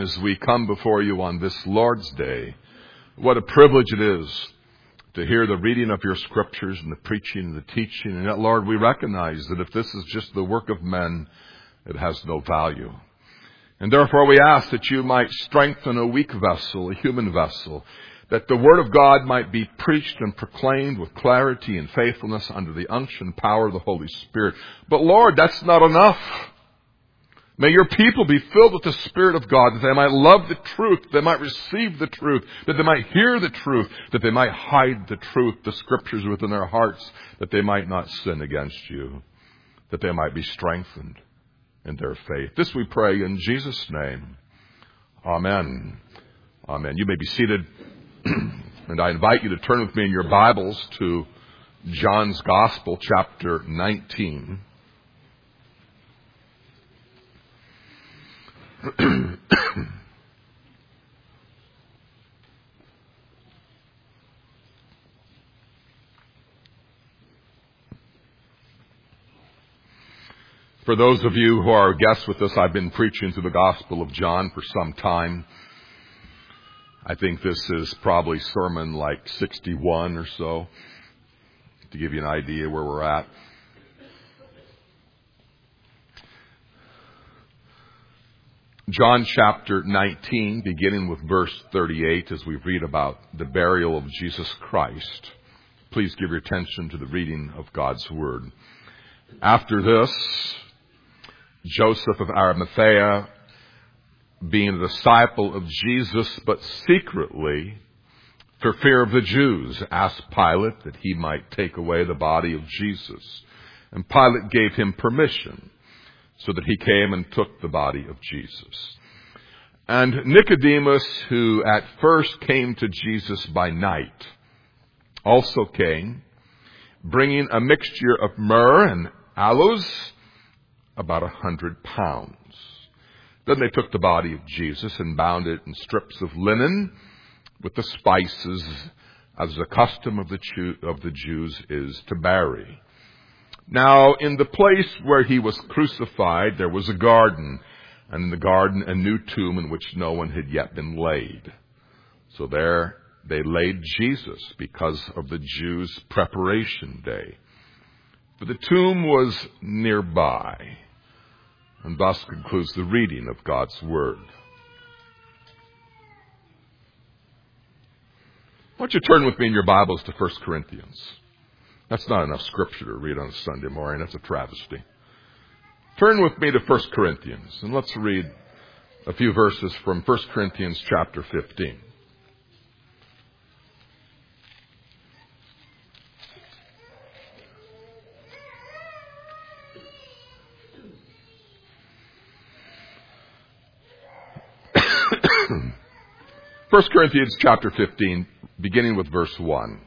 As we come before you on this Lord's Day, what a privilege it is to hear the reading of your scriptures and the preaching and the teaching. And yet, Lord, we recognize that if this is just the work of men, it has no value. And therefore we ask that you might strengthen a weak vessel, a human vessel, that the Word of God might be preached and proclaimed with clarity and faithfulness under the unction and power of the Holy Spirit. But Lord, that's not enough. May your people be filled with the Spirit of God, that they might love the truth, that they might receive the truth, that they might hear the truth, that they might hide the truth, the Scriptures within their hearts, that they might not sin against you, that they might be strengthened in their faith. This we pray in Jesus' name. Amen. Amen. You may be seated, and I invite you to turn with me in your Bibles to John's Gospel, chapter 19. For those of you who are guests with us, I've been preaching through the Gospel of John for some time. I think this is probably sermon like 61 or so, to give you an idea where we're at. John chapter 19, beginning with verse 38, as we read about the burial of Jesus Christ. Please give your attention to the reading of God's Word. After this, Joseph of Arimathea, being a disciple of Jesus, but secretly, for fear of the Jews, asked Pilate that he might take away the body of Jesus. And Pilate gave him permission, so that he came and took the body of Jesus. And Nicodemus, who at first came to Jesus by night, also came, bringing a mixture of myrrh and aloes, about 100 pounds. Then they took the body of Jesus and bound it in strips of linen with the spices, as the custom of the Jews is to bury. Now, in the place where he was crucified, there was a garden, and in the garden a new tomb in which no one had yet been laid. So there they laid Jesus because of the Jews' preparation day. For the tomb was nearby. And thus concludes the reading of God's Word. Why don't you turn with me in your Bibles to 1 Corinthians. That's not enough scripture to read on a Sunday morning. That's a travesty. Turn with me to 1 Corinthians, and let's read a few verses from 1 Corinthians chapter 15. First Corinthians chapter 15, beginning with verse 1.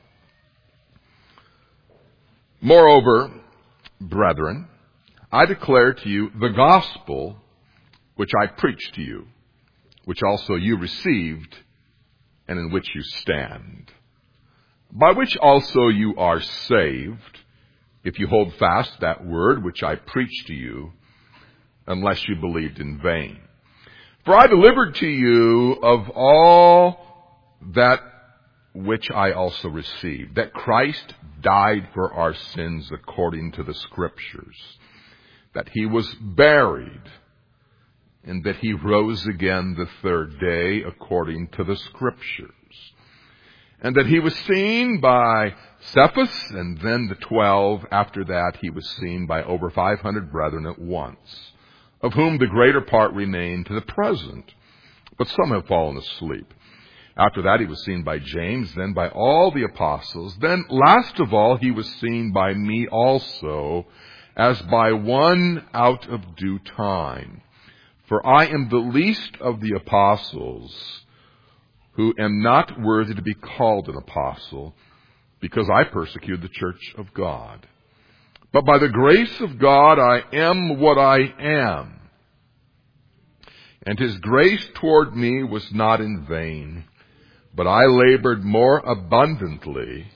Moreover, brethren, I declare to you the gospel which I preached to you, which also you received, and in which you stand, by which also you are saved, if you hold fast that word which I preached to you, unless you believed in vain. For I delivered to you of all that which I also received, that Christ died for our sins according to the Scriptures, that he was buried, and that he rose again the third day according to the Scriptures, and that he was seen by Cephas, and then the 12. After that he was seen by over 500 brethren at once, of whom the greater part remain to the present, but some have fallen asleep. After that he was seen by James, then by all the apostles. Then last of all he was seen by me also, as by one out of due time. For I am the least of the apostles, who am not worthy to be called an apostle, because I persecuted the church of God. But by the grace of God I am what I am. And his grace toward me was not in vain, but I labored more abundantly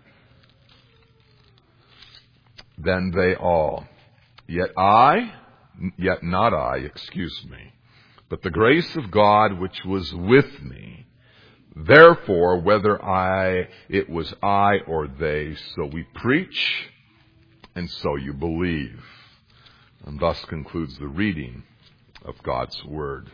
than they all. Yet I, yet not I, but the grace of God which was with me. Therefore, whether it was I or they, so we preach, and so you believe." And thus concludes the reading of God's Word.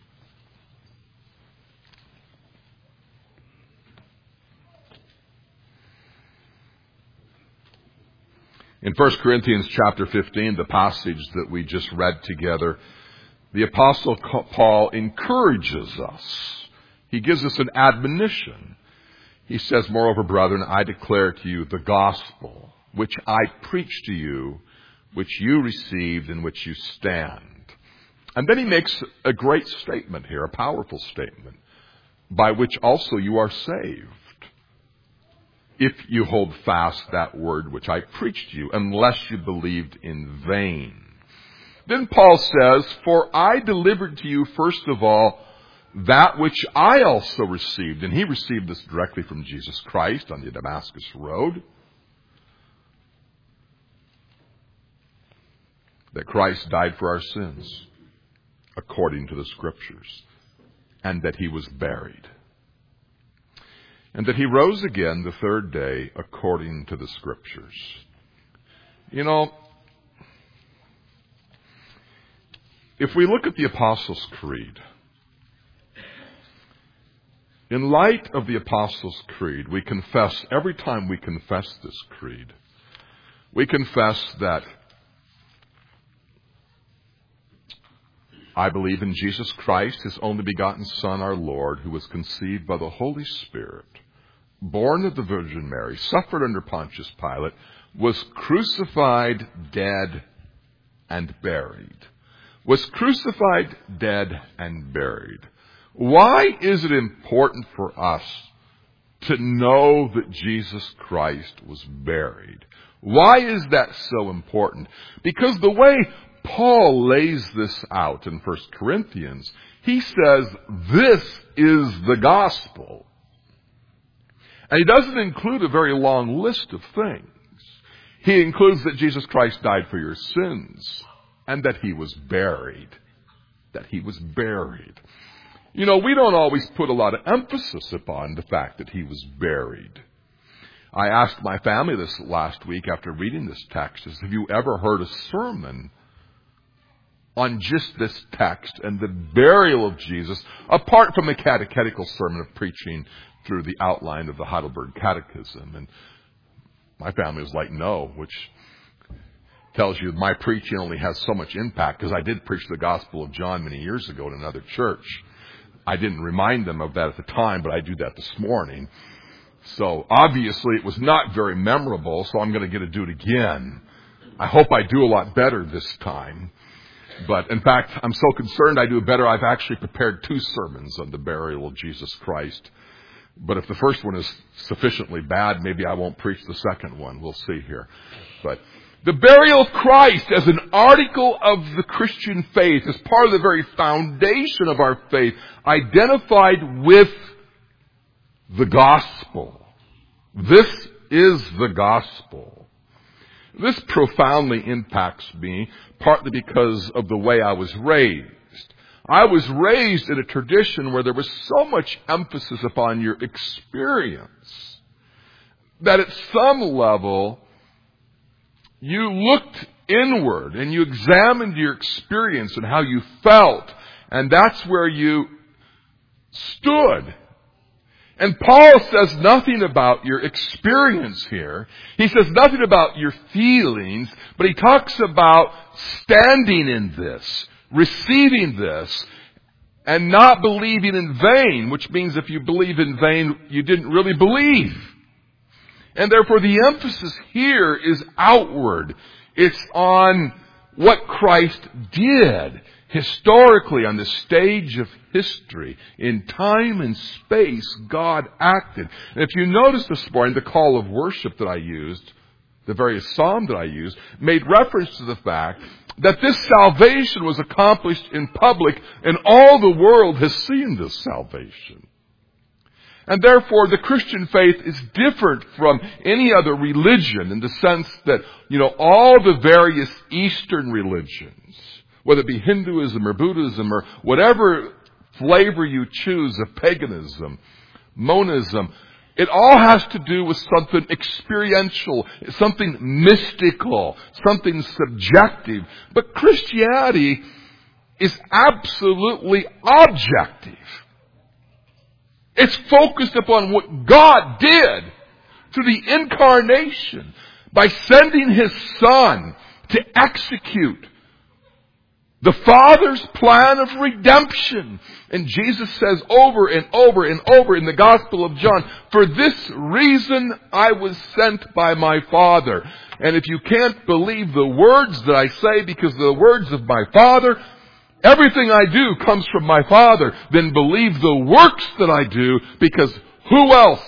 In 1 Corinthians chapter 15, the passage that we just read together, the Apostle Paul encourages us. He gives us an admonition. He says, "Moreover, brethren, I declare to you the gospel, which I preached to you, which you received, in which you stand." And then he makes a great statement here, a powerful statement, "by which also you are saved, if you hold fast that word which I preached to you, unless you believed in vain." Then Paul says, "For I delivered to you first of all that which I also received." And he received this directly from Jesus Christ on the Damascus Road. That Christ died for our sins, according to the Scriptures, and that he was buried, and that he rose again the third day, according to the Scriptures. You know, if we look at the Apostles' Creed, in light of the Apostles' Creed, we confess, every time we confess this creed, we confess that I believe in Jesus Christ, His only begotten Son, our Lord, who was conceived by the Holy Spirit, born of the Virgin Mary, suffered under Pontius Pilate, was crucified, dead, and buried. Was crucified, dead, and buried. Why is it important for us to know that Jesus Christ was buried? Why is that so important? Because the way Paul lays this out in 1 Corinthians, he says, this is the gospel. And he doesn't include a very long list of things. He includes that Jesus Christ died for your sins and that he was buried. That he was buried. You know, we don't always put a lot of emphasis upon the fact that he was buried. I asked my family this last week after reading this text, have you ever heard a sermon on just this text and the burial of Jesus, apart from a catechetical sermon of preaching through the outline of the Heidelberg Catechism? And my family was like, no, which tells you my preaching only has so much impact, because I did preach the Gospel of John many years ago in another church. I didn't remind them of that at the time, but I do that this morning. So obviously it was not very memorable, so I'm going to do it again. I hope I do a lot better this time. But in fact, I'm so concerned I do better, I've actually prepared 2 sermons on the burial of Jesus Christ. But if the first one is sufficiently bad, maybe I won't preach the second one. We'll see here. But the burial of Christ as an article of the Christian faith, as part of the very foundation of our faith, identified with the gospel. This is the gospel. This profoundly impacts me, partly because of the way I was raised. I was raised in a tradition where there was so much emphasis upon your experience that at some level you looked inward and you examined your experience and how you felt, and that's where you stood. And Paul says nothing about your experience here. He says nothing about your feelings, but he talks about standing in this, receiving this, and not believing in vain, which means if you believe in vain, you didn't really believe. And therefore the emphasis here is outward. It's on what Christ did historically on the stage of history. In time and space, God acted. And if you notice this morning, the call of worship that I used, the various psalm that I used, made reference to the fact that this salvation was accomplished in public and all the world has seen this salvation. And therefore, the Christian faith is different from any other religion in the sense that, all the various Eastern religions whether it be Hinduism or Buddhism or whatever flavor you choose of paganism, monism, it all has to do with something experiential, something mystical, something subjective. But Christianity is absolutely objective. It's focused upon what God did through the incarnation by sending His Son to execute the Father's plan of redemption. And Jesus says over and over and over in the Gospel of John, for this reason I was sent by my Father. And if you can't believe the words that I say because of the words of my Father, everything I do comes from my Father, then believe the works that I do, because who else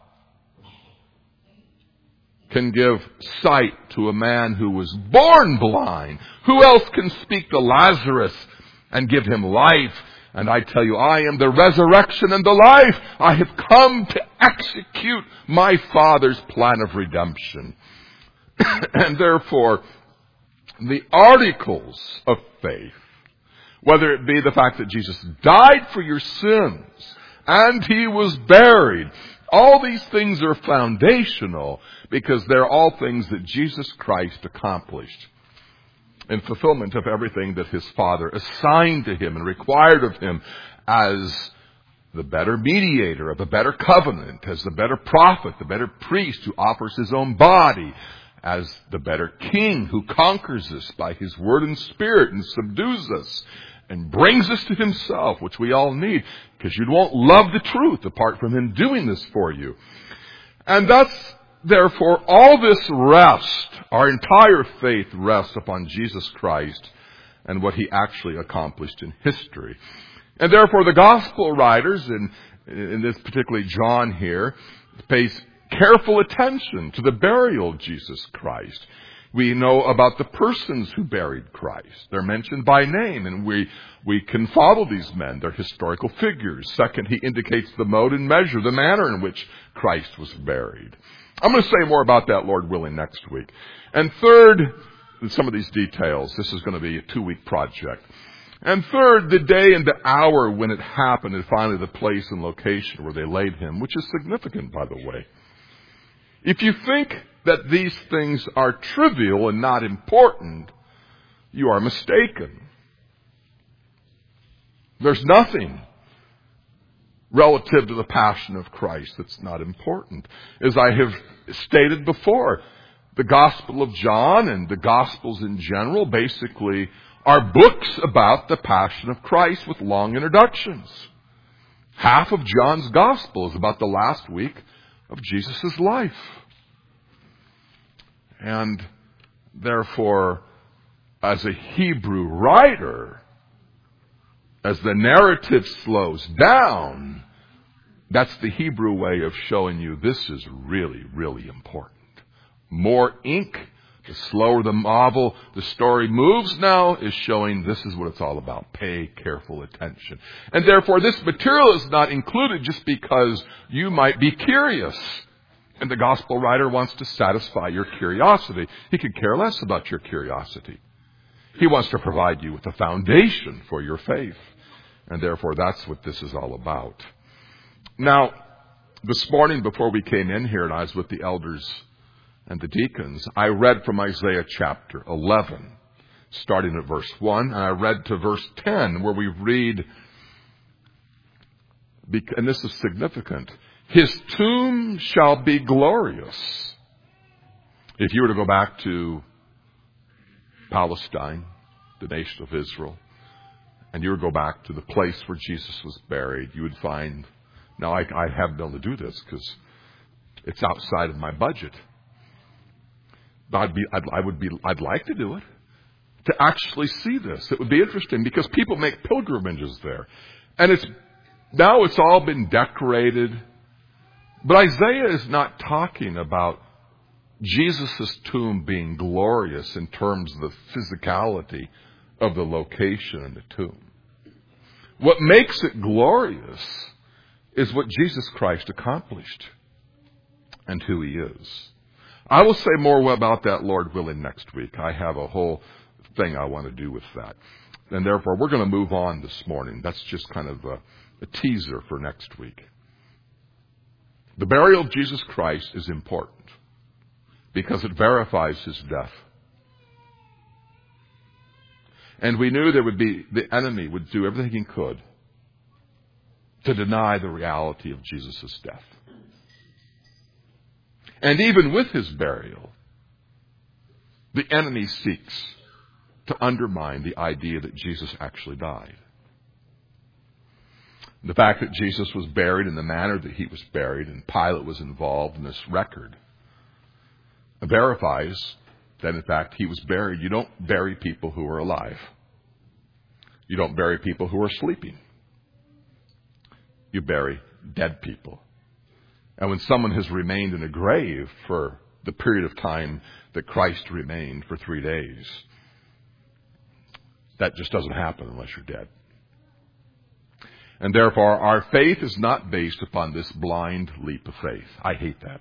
can give sight to a man who was born blind? Who else can speak to Lazarus and give him life? And I tell you, I am the resurrection and the life. I have come to execute my Father's plan of redemption. And therefore, the articles of faith, whether it be the fact that Jesus died for your sins and He was buried, all these things are foundational because they're all things that Jesus Christ accomplished in fulfillment of everything that His Father assigned to Him and required of Him as the better mediator of a better covenant, as the better prophet, the better priest who offers his own body, as the better king who conquers us by His word and Spirit and subdues us and brings us to Himself, which we all need, because you won't love the truth apart from Him doing this for you. And that's, therefore, all this rest, our entire faith rests upon Jesus Christ and what He actually accomplished in history. And therefore, the gospel writers, in this particularly John here, pays careful attention to the burial of Jesus Christ. We know about the persons who buried Christ. They're mentioned by name, and we can follow these men. They're historical figures. Second, He indicates the mode and measure, the manner in which Christ was buried. I'm going to say more about that, Lord willing, next week. And third, some of these details. This is going to be a 2-week project. And third, the day and the hour when it happened, and finally the place and location where they laid Him, which is significant, by the way. If you think that these things are trivial and not important, you are mistaken. There's nothing relative to the passion of Christ that's not important. As I have stated before, the Gospel of John and the Gospels in general basically are books about the passion of Christ with long introductions. Half of John's Gospel is about the last week of Jesus' life. And therefore, as a Hebrew writer, as the narrative slows down, that's the Hebrew way of showing you this is really, really important. More ink, the slower the novel, the story moves now, is showing this is what it's all about. Pay careful attention. And therefore, this material is not included just because you might be curious. And the gospel writer wants to satisfy your curiosity. He could care less about your curiosity. He wants to provide you with a foundation for your faith. And therefore, that's what this is all about. Now, this morning before we came in here and I was with the elders and the deacons, I read from Isaiah chapter 11, starting at verse 1, and I read to verse 10, where we read, and this is significant, His tomb shall be glorious. If you were to go back to Palestine, the nation of Israel, and you were to go back to the place where Jesus was buried, you would find, now I haven't been able to do this because it's outside of my budget. I'd like to do it, to actually see this. It would be interesting because people make pilgrimages there. And now it's all been decorated. But Isaiah is not talking about Jesus' tomb being glorious in terms of the physicality of the location in the tomb. What makes it glorious is what Jesus Christ accomplished and who He is. I will say more about that, Lord willing, next week. I have a whole thing I want to do with that. And therefore, we're going to move on this morning. That's just kind of a teaser for next week. The burial of Jesus Christ is important because it verifies his death. And we knew the enemy would do everything he could to deny the reality of Jesus' death. And even with his burial, the enemy seeks to undermine the idea that Jesus actually died. The fact that Jesus was buried in the manner that he was buried, and Pilate was involved in this record, verifies that, in fact, he was buried. You don't bury people who are alive. You don't bury people who are sleeping. You bury dead people. And when someone has remained in a grave for the period of time that Christ remained for 3 days, that just doesn't happen unless you're dead. And therefore, our faith is not based upon this blind leap of faith. I hate that.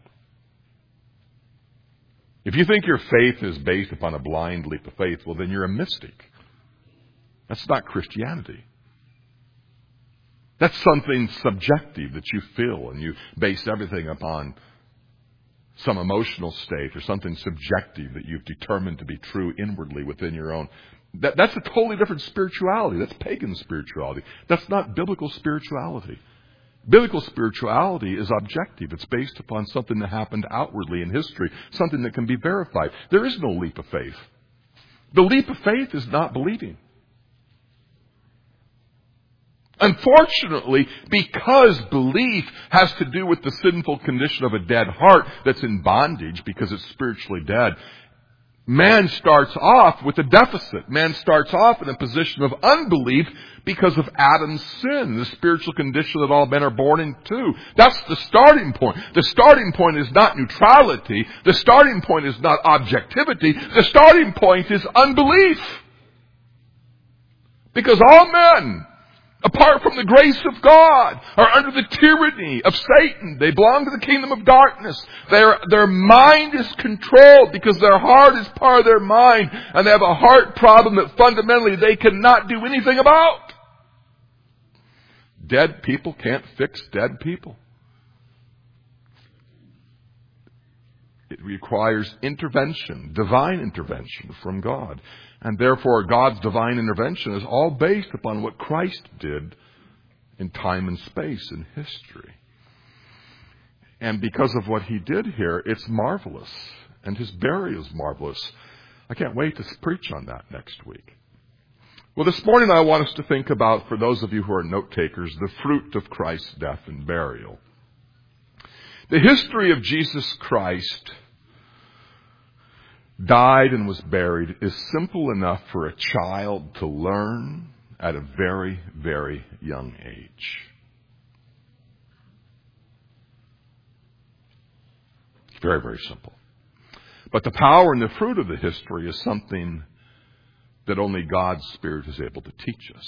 If you think your faith is based upon a blind leap of faith, well, then you're a mystic. That's not Christianity. That's something subjective that you feel, and you base everything upon some emotional state or something subjective that you've determined to be true inwardly within your own. That's a totally different spirituality. That's pagan spirituality. That's not biblical spirituality. Biblical spirituality is objective. It's based upon something that happened outwardly in history, something that can be verified. There is no leap of faith. The leap of faith is not believing. Unfortunately, because belief has to do with the sinful condition of a dead heart that's in bondage because it's spiritually dead, man starts off with a deficit. Man starts off in a position of unbelief because of Adam's sin, the spiritual condition that all men are born into. That's the starting point. The starting point is not neutrality. The starting point is not objectivity. The starting point is unbelief. Because all men, apart from the grace of God, are under the tyranny of Satan. They belong to the kingdom of darkness. Their mind is controlled because their heart is part of their mind, and they have a heart problem that fundamentally they cannot do anything about. Dead people can't fix dead people. It requires intervention, divine intervention from God. And therefore, God's divine intervention is all based upon what Christ did in time and space in history. And because of what he did here, it's marvelous. And his burial is marvelous. I can't wait to preach on that next week. Well, this morning I want us to think about, for those of you who are note takers, the fruit of Christ's death and burial. The history of Jesus Christ died and was buried is simple enough for a child to learn at a very, very young age. Very, very simple. But the power and the fruit of the history is something that only God's Spirit is able to teach us.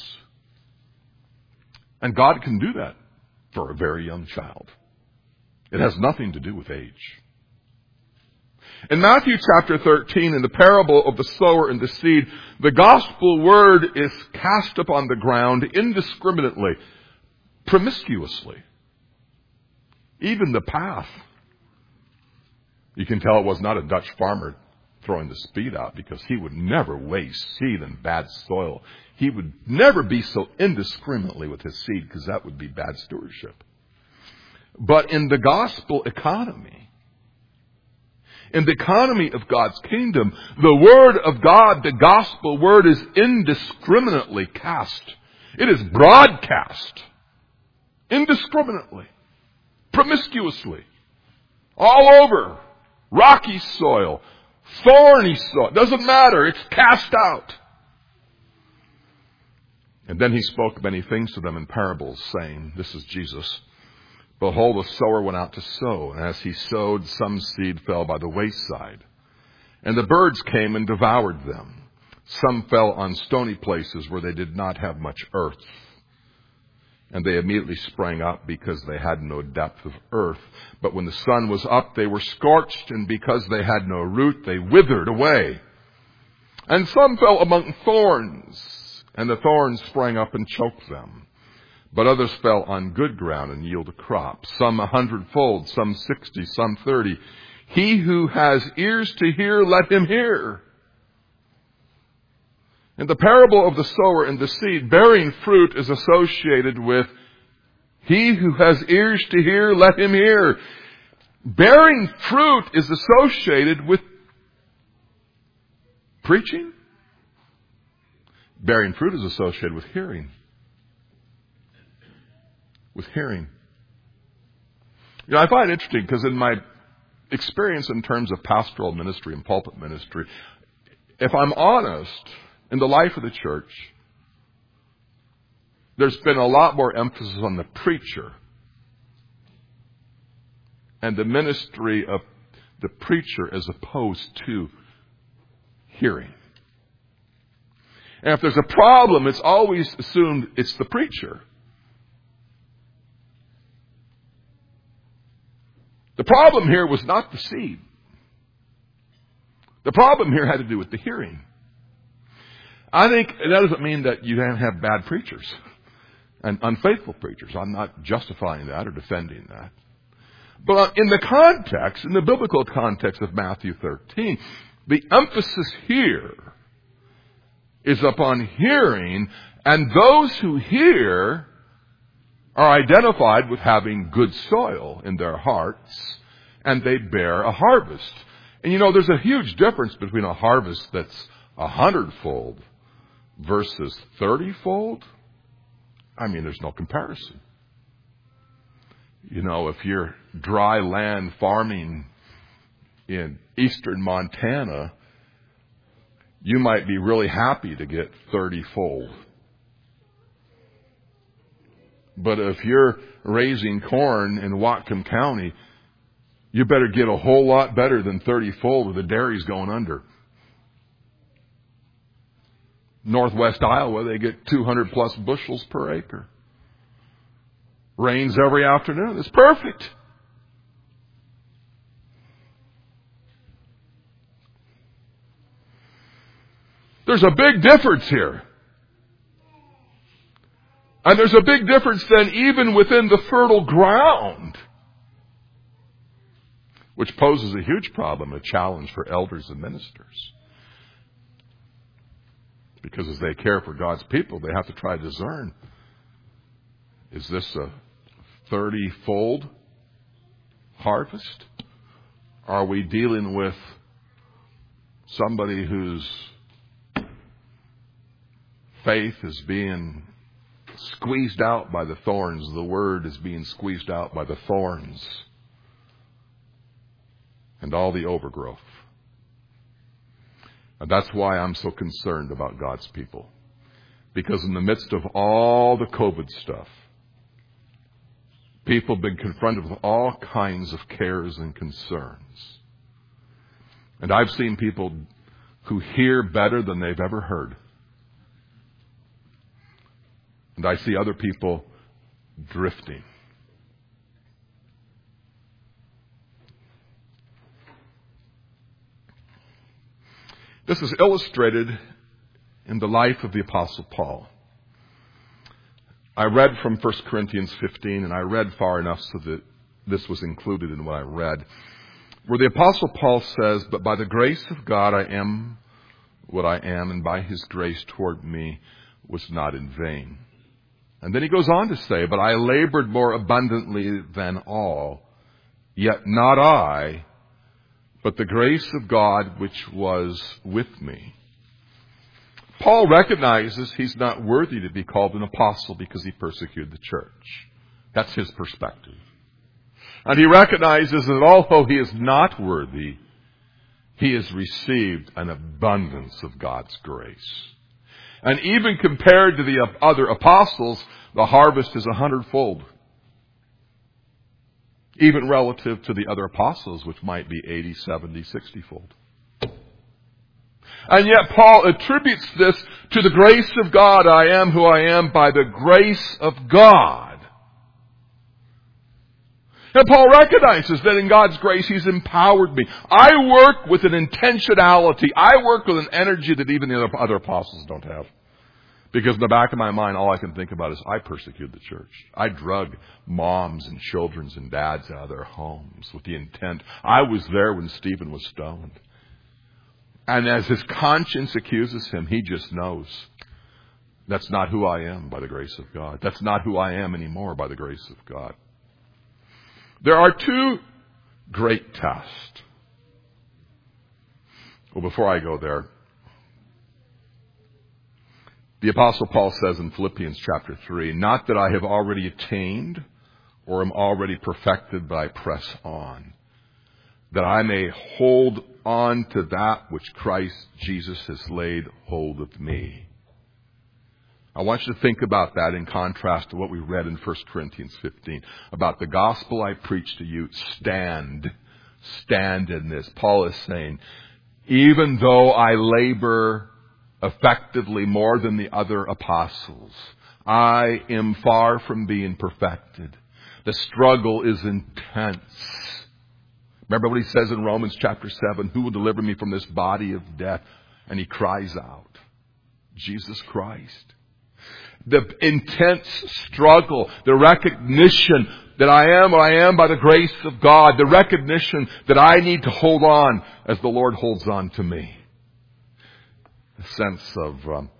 And God can do that for a very young child. It has nothing to do with age. In Matthew chapter 13, in the parable of the sower and the seed, the gospel word is cast upon the ground indiscriminately, promiscuously. Even the path. You can tell it was not a Dutch farmer throwing the seed out, because he would never waste seed in bad soil. He would never be so indiscriminately with his seed, because that would be bad stewardship. But in the gospel economy, in the economy of God's kingdom, the word of God, the gospel word, is indiscriminately cast. It is broadcast. Indiscriminately. Promiscuously. All over. Rocky soil. Thorny soil. Doesn't matter. It's cast out. And then he spoke many things to them in parables, saying, this is Jesus, behold, the sower went out to sow, and as he sowed, some seed fell by the wayside, and the birds came and devoured them. Some fell on stony places where they did not have much earth, and they immediately sprang up because they had no depth of earth. But when the sun was up, they were scorched, and because they had no root, they withered away. And some fell among thorns, and the thorns sprang up and choked them. But others fell on good ground and yielded a crop, some 100-fold, some 60, some 30. He who has ears to hear, let him hear. In the parable of the sower and the seed, bearing fruit is associated with he who has ears to hear, let him hear. Bearing fruit is associated with preaching. Bearing fruit is associated with hearing. With hearing. You know, I find it interesting because in my experience in terms of pastoral ministry and pulpit ministry, if I'm honest, in the life of the church, there's been a lot more emphasis on the preacher and the ministry of the preacher as opposed to hearing. And if there's a problem, it's always assumed it's the preacher. The problem here was not the seed. The problem here had to do with the hearing. I think that doesn't mean that you don't have bad preachers and unfaithful preachers. I'm not justifying that or defending that. But in the context, in the biblical context of Matthew 13, the emphasis here is upon hearing, and those who hear are identified with having good soil in their hearts, and they bear a harvest. And you know, there's a huge difference between a harvest that's 100-fold versus 30-fold. I mean, there's no comparison. You know, if you're dry land farming in eastern Montana, you might be really happy to get 30-fold. But if you're raising corn in Whatcom County, you better get a whole lot better than 30-fold or the dairy's going under. Northwest Iowa, they get 200 plus bushels per acre. Rains every afternoon. It's perfect. There's a big difference here. And there's a big difference then even within the fertile ground, which poses a huge problem, a challenge for elders and ministers. Because as they care for God's people, they have to try to discern, is this a 30-fold harvest? Are we dealing with somebody whose faith is being squeezed out by the thorns? The word is being squeezed out by the thorns and all the overgrowth. And that's why I'm so concerned about God's people. Because in the midst of all the COVID stuff, people have been confronted with all kinds of cares and concerns. And I've seen people who hear better than they've ever heard. And I see other people drifting. This is illustrated in the life of the Apostle Paul. I read from 1 Corinthians 15, and I read far enough so that this was included in what I read, where the Apostle Paul says, "But by the grace of God I am what I am, and by His grace toward me was not in vain." And then he goes on to say, "But I labored more abundantly than all, yet not I, but the grace of God which was with me." Paul recognizes he's not worthy to be called an apostle because he persecuted the church. That's his perspective. And he recognizes that although he is not worthy, he has received an abundance of God's grace. And even compared to the other apostles, the harvest is 100-fold. Even relative to the other apostles, which might be 80, 70, 60-fold. And yet Paul attributes this to the grace of God. I am who I am by the grace of God. And Paul recognizes that in God's grace He's empowered me. I work with an intentionality. I work with an energy that even the other apostles don't have. Because in the back of my mind, all I can think about is I persecuted the church. I drug moms and children and dads out of their homes with the intent. I was there when Stephen was stoned. And as his conscience accuses him, he just knows that's not who I am by the grace of God. That's not who I am anymore by the grace of God. There are two great tests. Well, before I go there, the Apostle Paul says in Philippians chapter 3, not that I have already attained or am already perfected, but I press on, that I may hold on to that which Christ Jesus has laid hold of me. I want you to think about that in contrast to what we read in 1 Corinthians 15, about the gospel I preach to you. Stand in this. Paul is saying, even though I labor effectively more than the other apostles, I am far from being perfected. The struggle is intense. Remember what he says in Romans chapter 7, who will deliver me from this body of death? And he cries out, Jesus Christ. The intense struggle, the recognition that I am what I am by the grace of God, the recognition that I need to hold on as the Lord holds on to me. A sense of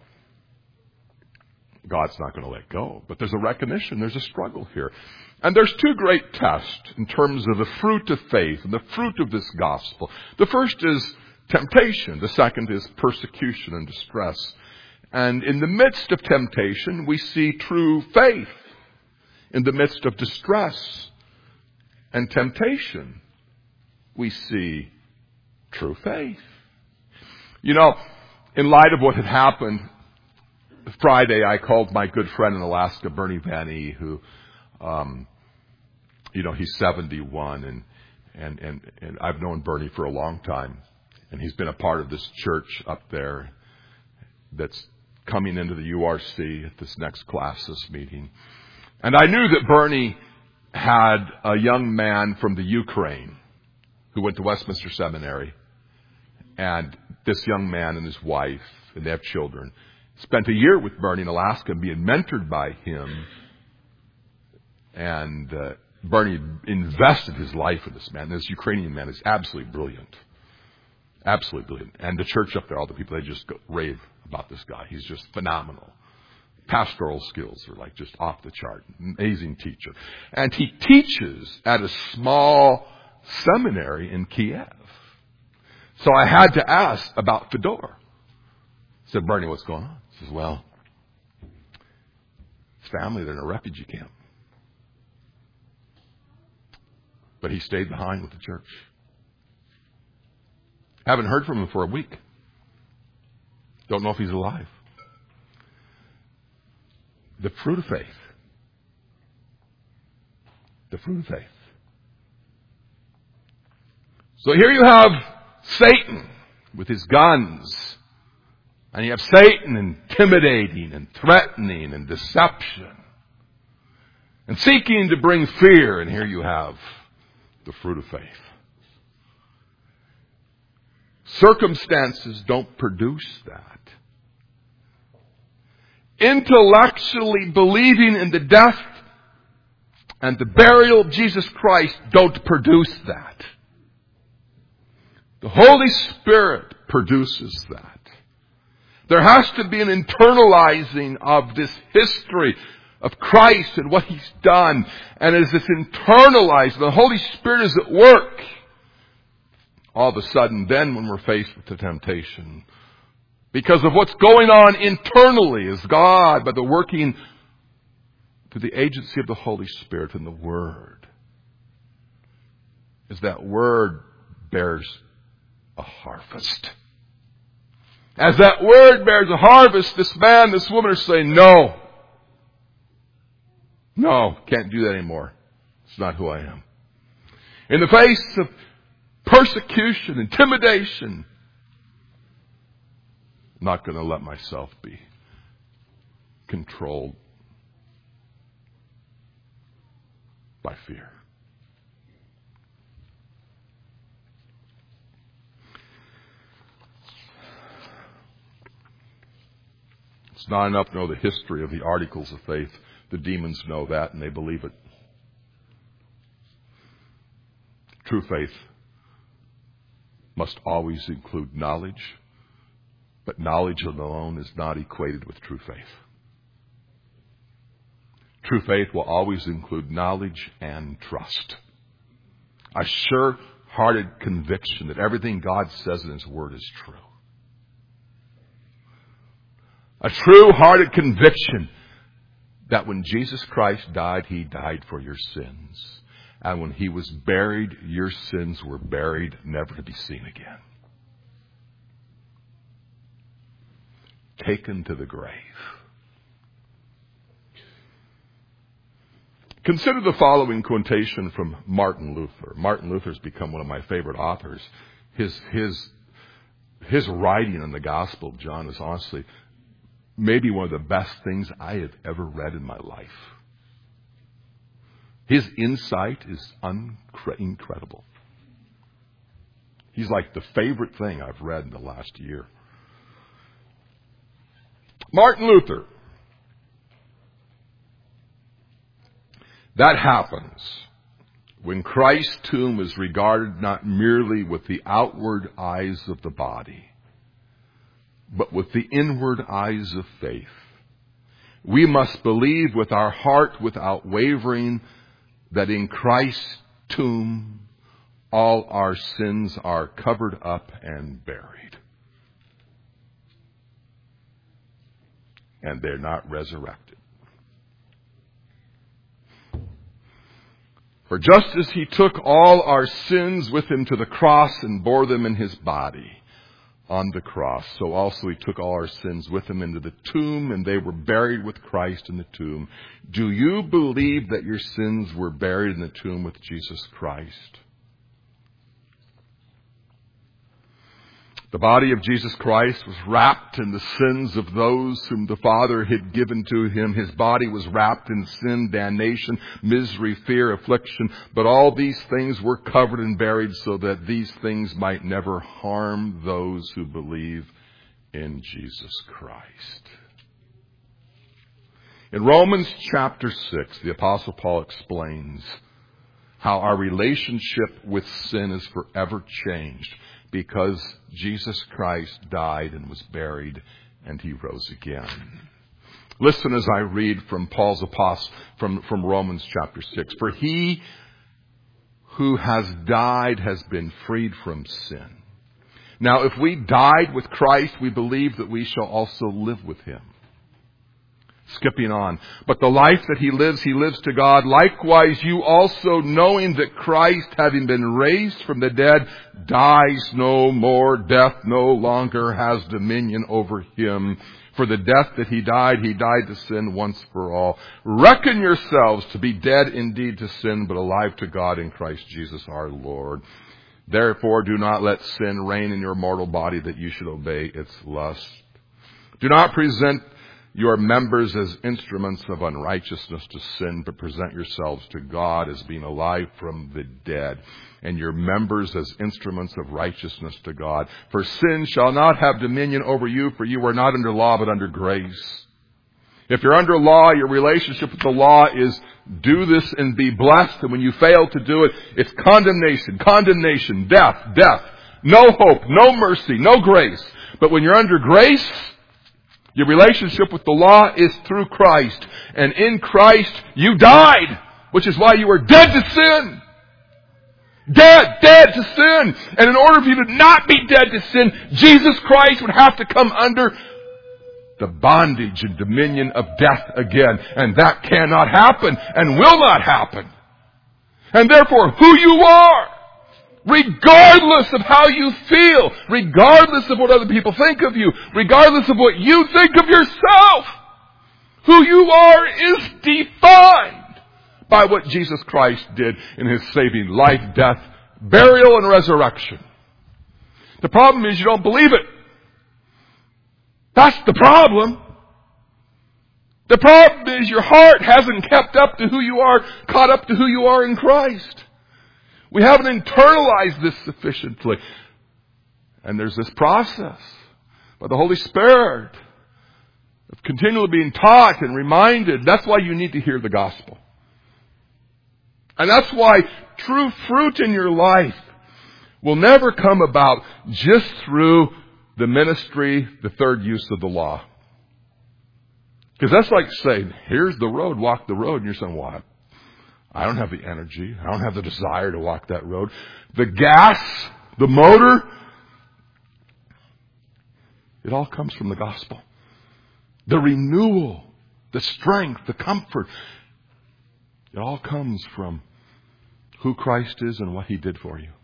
God's not going to let go. But there's a recognition, there's a struggle here. And there's two great tests in terms of the fruit of faith and the fruit of this gospel. The first is temptation. The second is persecution and distress. And in the midst of temptation, we see true faith. In the midst of distress and temptation, we see true faith. You know, in light of what had happened, Friday I called my good friend in Alaska, Bernie Van E, who, he's 71 and I've known Bernie for a long time. And he's been a part of this church up there that's coming into the URC at this next classis meeting. And I knew that Bernie had a young man from the Ukraine who went to Westminster Seminary. And this young man and his wife, and they have children, spent a year with Bernie in Alaska and being mentored by him. And Bernie invested his life in this man. This Ukrainian man is absolutely brilliant. Absolutely brilliant. And the church up there, all the people, they just rave about this guy. He's just phenomenal. Pastoral skills are like just off the chart. Amazing teacher. And he teaches at a small seminary in Kiev. So I had to ask about Fedor. I said, Bernie, what's going on? He says, well, his family, they're in a refugee camp. But he stayed behind with the church. Haven't heard from him for a week. Don't know if he's alive. The fruit of faith. The fruit of faith. So here you have Satan with his guns. And you have Satan intimidating and threatening and deception. And seeking to bring fear. And here you have the fruit of faith. Circumstances don't produce that. Intellectually believing in the death and the burial of Jesus Christ don't produce that. The Holy Spirit produces that. There has to be an internalizing of this history of Christ and what He's done. And as it's internalized, the Holy Spirit is at work. All of a sudden, then when we're faced with the temptation, because of what's going on internally, is God, by the working through the agency of the Holy Spirit and the Word, is that Word bears a harvest. As that Word bears a harvest, this man, this woman are saying, no, can't do that anymore. It's not who I am. In the face of persecution, intimidation, I'm not going to let myself be controlled by fear. It's not enough to know the history of the articles of faith. The demons know that and they believe it. True faith must always include knowledge, but knowledge alone is not equated with true faith. True faith will always include knowledge and trust. A sure-hearted conviction that everything God says in His Word is true. A true-hearted conviction that when Jesus Christ died, He died for your sins. And when He was buried, your sins were buried, never to be seen again. Taken to the grave. Consider the following quotation from Martin Luther. Martin Luther's become one of my favorite authors. His writing on the Gospel of John is honestly maybe one of the best things I have ever read in my life. His insight is incredible. He's like the favorite thing I've read in the last year. Martin Luther. That happens when Christ's tomb is regarded not merely with the outward eyes of the body, but with the inward eyes of faith. We must believe with our heart without wavering that in Christ's tomb all our sins are covered up and buried. And they're not resurrected. For just as He took all our sins with Him to the cross and bore them in His body on the cross, so also He took all our sins with Him into the tomb, and they were buried with Christ in the tomb. Do you believe that your sins were buried in the tomb with Jesus Christ? The body of Jesus Christ was wrapped in the sins of those whom the Father had given to Him. His body was wrapped in sin, damnation, misery, fear, affliction. But all these things were covered and buried so that these things might never harm those who believe in Jesus Christ. In Romans chapter 6, the Apostle Paul explains how our relationship with sin is forever changed, because Jesus Christ died and was buried and He rose again. Listen as I read from Paul's apostle from Romans chapter 6. For he who has died has been freed from sin. Now if we died with Christ, we believe that we shall also live with Him. Skipping on. But the life that He lives to God. Likewise, you also, knowing that Christ, having been raised from the dead, dies no more. Death no longer has dominion over Him. For the death that He died to sin once for all. Reckon yourselves to be dead indeed to sin, but alive to God in Christ Jesus our Lord. Therefore, do not let sin reign in your mortal body, that you should obey its lust. Do not present your members as instruments of unrighteousness to sin, but present yourselves to God as being alive from the dead, and your members as instruments of righteousness to God. For sin shall not have dominion over you, for you are not under law, but under grace. If you're under law, your relationship with the law is do this and be blessed, and when you fail to do it, it's condemnation, death. No hope, no mercy, no grace. But when you're under grace, your relationship with the law is through Christ. And in Christ, you died, which is why you were dead to sin. Dead to sin. And in order for you to not be dead to sin, Jesus Christ would have to come under the bondage and dominion of death again. And that cannot happen and will not happen. And therefore, who you are, regardless of how you feel, regardless of what other people think of you, regardless of what you think of yourself, who you are is defined by what Jesus Christ did in His saving life, death, burial, and resurrection. The problem is you don't believe it. That's the problem. The problem is your heart hasn't kept up to who you are, caught up to who you are in Christ. We haven't internalized this sufficiently. And there's this process by the Holy Spirit continually being taught and reminded. That's why you need to hear the gospel. And that's why true fruit in your life will never come about just through the ministry, the third use of the law. Because that's like saying, here's the road, walk the road. And you're saying, well, I don't have the energy. I don't have the desire to walk that road. The gas, the motor, it all comes from the gospel. The renewal, the strength, the comfort, it all comes from who Christ is and what He did for you.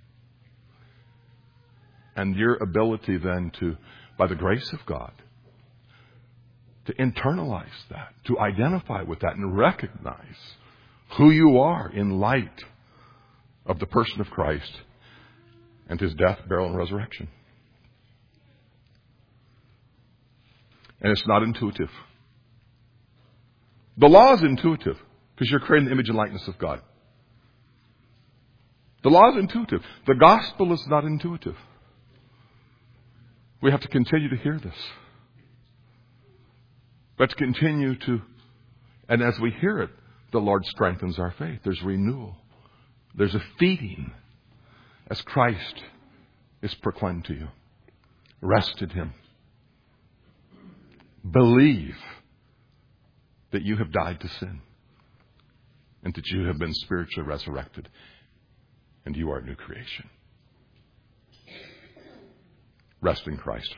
And your ability then to, by the grace of God, to internalize that, to identify with that and recognize who you are in light of the person of Christ and His death, burial, and resurrection. And it's not intuitive. The law is intuitive because you're creating the image and likeness of God. The law is intuitive. The gospel is not intuitive. We have to continue to hear this. But to continue to, and as we hear it, the Lord strengthens our faith. There's renewal. There's a feeding as Christ is proclaimed to you. Rest in Him. Believe that you have died to sin and that you have been spiritually resurrected and you are a new creation. Rest in Christ.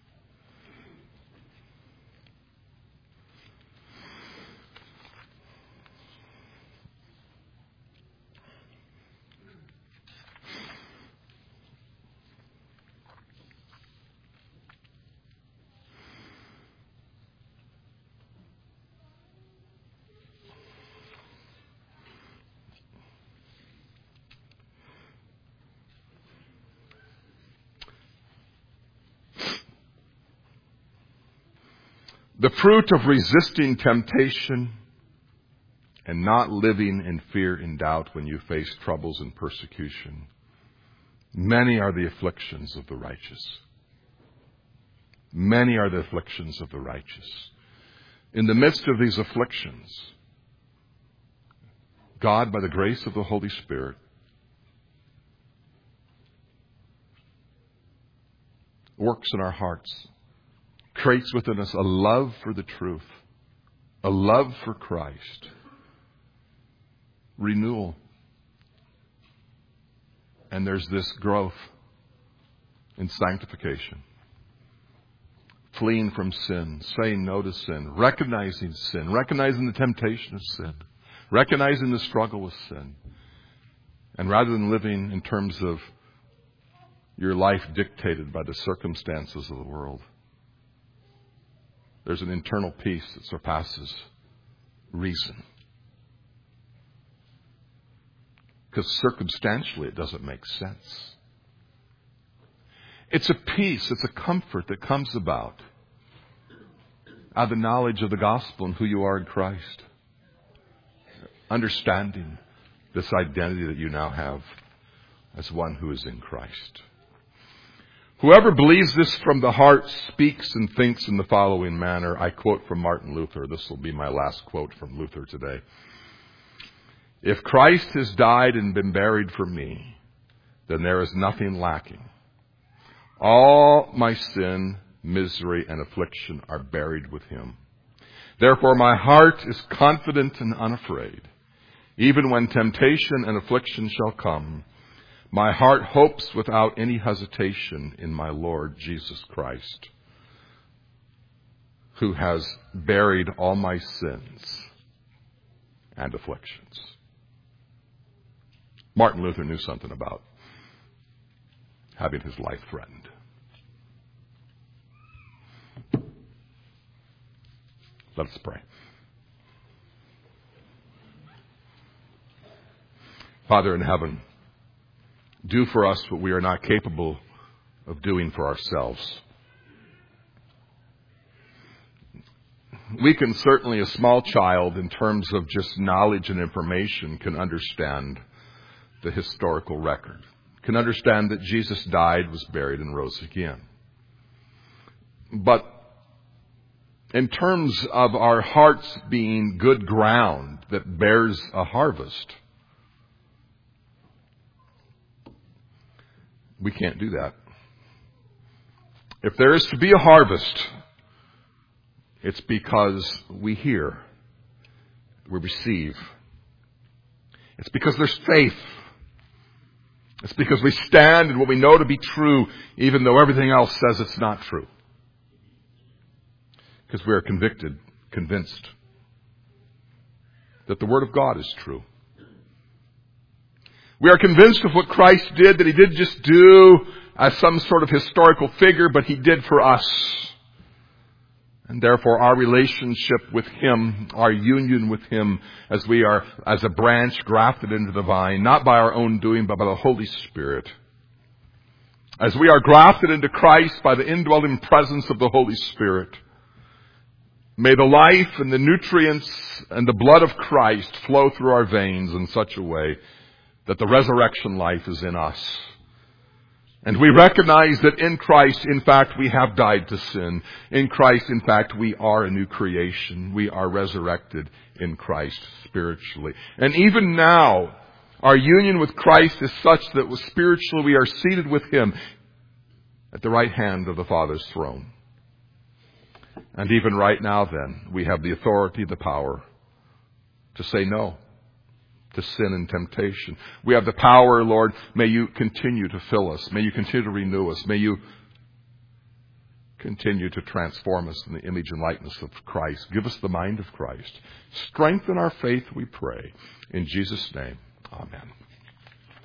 The fruit of resisting temptation and not living in fear and doubt when you face troubles and persecution. Many are the afflictions of the righteous. Many are the afflictions of the righteous. In the midst of these afflictions, God, by the grace of the Holy Spirit, works in our hearts, creates within us a love for the truth, a love for Christ, renewal. And there's this growth in sanctification, fleeing from sin, saying no to sin, recognizing the temptation of sin, recognizing the struggle with sin. And rather than living in terms of your life dictated by the circumstances of the world, there's an internal peace that surpasses reason. Because circumstantially it doesn't make sense. It's a peace, it's a comfort that comes about out of the knowledge of the gospel and who you are in Christ. Understanding this identity that you now have as one who is in Christ. Whoever believes this from the heart speaks and thinks in the following manner. I quote from Martin Luther. This will be my last quote from Luther today. If Christ has died and been buried for me, then there is nothing lacking. All my sin, misery, and affliction are buried with Him. Therefore my heart is confident and unafraid. Even when temptation and affliction shall come, my heart hopes without any hesitation in my Lord Jesus Christ, who has buried all my sins and afflictions. Martin Luther knew something about having his life threatened. Let us pray. Father in heaven, do for us what we are not capable of doing for ourselves. We can certainly, a small child, in terms of just knowledge and information, can understand the historical record, can understand that Jesus died, was buried, and rose again. But in terms of our hearts being good ground that bears a harvest. We can't do that. If there is to be a harvest, it's because we hear, we receive. It's because there's faith. It's because we stand in what we know to be true, even though everything else says it's not true. Because we are convinced that the Word of God is true. We are convinced of what Christ did, that He didn't just do as some sort of historical figure, but He did for us. And therefore our relationship with Him, our union with Him, as we are as a branch grafted into the vine, not by our own doing, but by the Holy Spirit. As we are grafted into Christ by the indwelling presence of the Holy Spirit, may the life and the nutrients and the blood of Christ flow through our veins in such a way that the resurrection life is in us. And we recognize that in Christ, in fact, we have died to sin. In Christ, in fact, we are a new creation. We are resurrected in Christ spiritually. And even now, our union with Christ is such that spiritually we are seated with Him at the right hand of the Father's throne. And even right now then, we have the authority, the power to say no to sin and temptation. We have the power, Lord. May You continue to fill us. May You continue to renew us. May You continue to transform us in the image and likeness of Christ. Give us the mind of Christ. Strengthen our faith, we pray. In Jesus' name, amen.